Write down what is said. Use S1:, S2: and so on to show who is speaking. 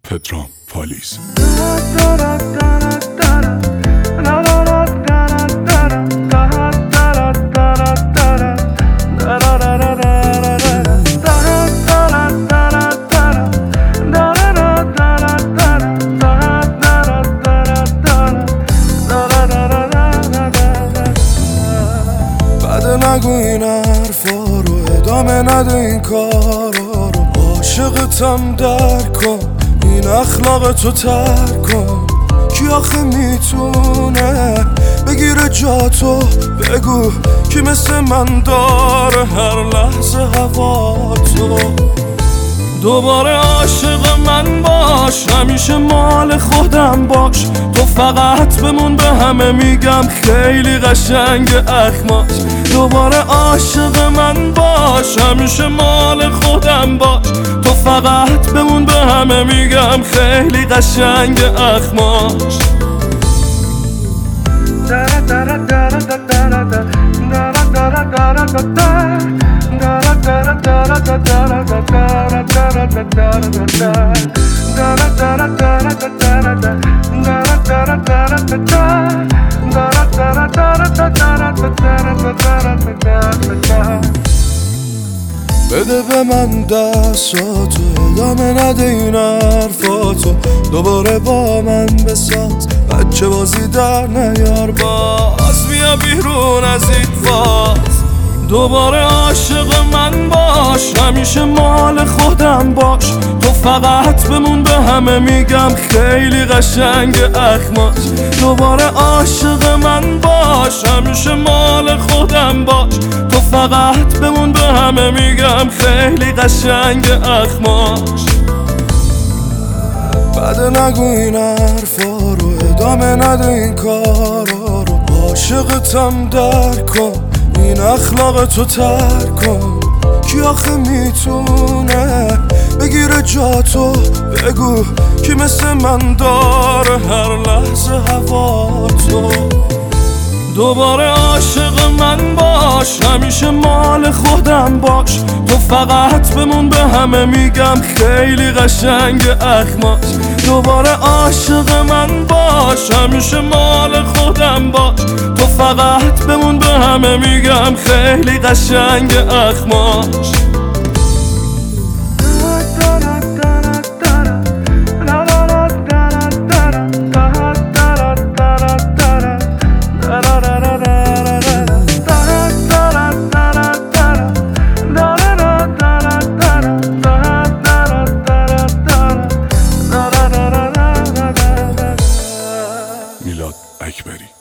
S1: پدرام پالیز.
S2: نگو این حرفا رو، ادامه نده این کارا رو. عاشقتم درک کن، این اخلاق تو ترک کن. کی آخه میتونه بگیره جاتو؟ بگو کی مثل من داره هر لحظه هوا تو. دوباره عاشق من باش، همیشه مال خودم باش. تو فقط بمون، به همه میگم خیلی قشنگ اخماش. دوباره عاشق من باش، همیشه مال خودم باش. تو فقط بمون، به همه میگم خیلی قشنگ اخماش. بده به من دستاتو، ادامه نده این حرفاتو. دوباره با من بساز، بچه بازی در نیار. باز بیا بیرون از این فاز. دوباره عاشق من باش، همیشه مال خودم باش. تو فقط بمون، به همه میگم خیلی قشنگ اخماش. دوباره عاشق من باش، همیشه مال خودم باش. تو فقط بمون، به همه میگم خیلی قشنگ اخماش. بده نگو این حرفا رو، ادامه نده این کارا رو. عاشقتم درک کن، این اخلاق تو ترک کن. کی آخه میتونه بگیره جاتو؟ بگو کی مثل من داره هر لحظه هوا تو. دوباره عاشق من باش، همیشه مال خودم باش. تو فقط بمون، به همه میگم خیلی قشنگ اخماش. دوباره عاشق من باش، همیشه مال خودم باش. تو فقط بمون، به همه میگم خیلی قشنگ اخماش.
S1: میلاد اکبری.